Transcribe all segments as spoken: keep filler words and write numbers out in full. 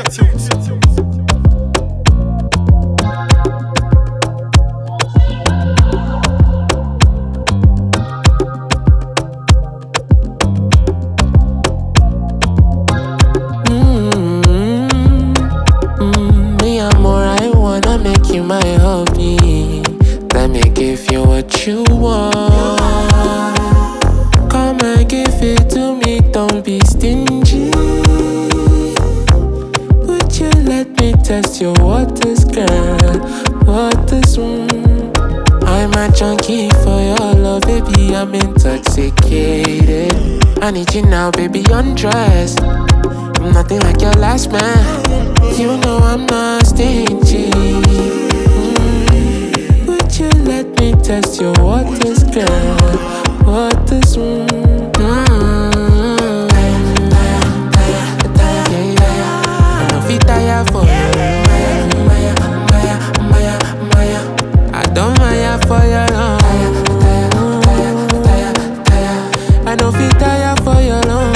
You my hobby. Let me give you what you want. Come and give it to me, don't be stingy. Would you let me test your waters, girl? Waters, mm. I'm a junkie for your love, baby. I'm intoxicated. I need you now, baby, undress. I'm nothing like your last man. You know I'm not stingy. Mm. Would you let me test your waters, girl? Waters, mm. Mm. Yeah, yeah. I don't feel tired for you. Maya, Maya, Maya, Maya. I don't Maya for your love. I don't feel tired for your love.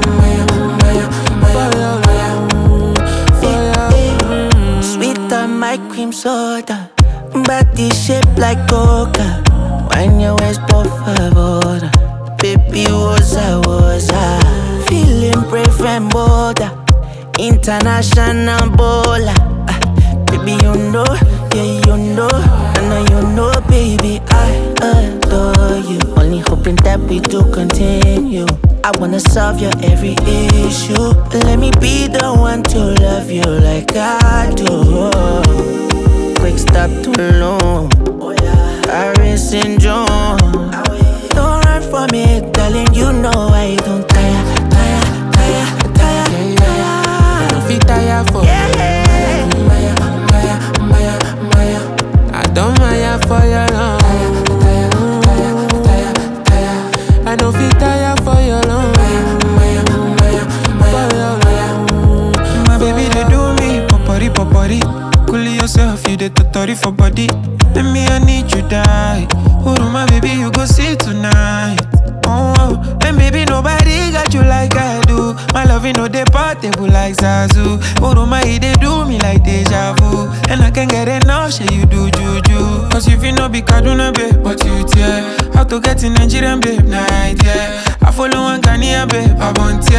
My cream soda, body shaped like coca. Wine your waist, por favor. Baby, woza, woza. Feeling brave and bolder. International baller. Uh, baby, you know, yeah, you know. I know you know, baby, I adore you. Only hoping that we do continue. I wanna solve your every issue. Let me be the one to love you like I do. Quick stop too long. Paris syndrome. Don't run from it, darling. You know I don't tire, tire, tire, tire, yeah, yeah. I don't feel tired for yeah. you. Maya, Maya, Maya, Maya. I don't Maya for your love. Tire, tire, tire, tire. I don't feel tired for your love. Maya, Maya, Maya, for your love. My baby, they do me popori popori. Cool yourself, you the totori for body. Let me, I need you die. Oh, my baby, you go see tonight. Oh, oh, and baby, nobody got you like I do. My love, you know, they portable like Zazu. Oh, my, they do me like deja vu. And I can't get enough, shit, you do juju. Cause if you know, be Kaduna, babe, but you tear. How to get in Nigerian, babe, night, yeah. I follow one Ghanaian, babe, I want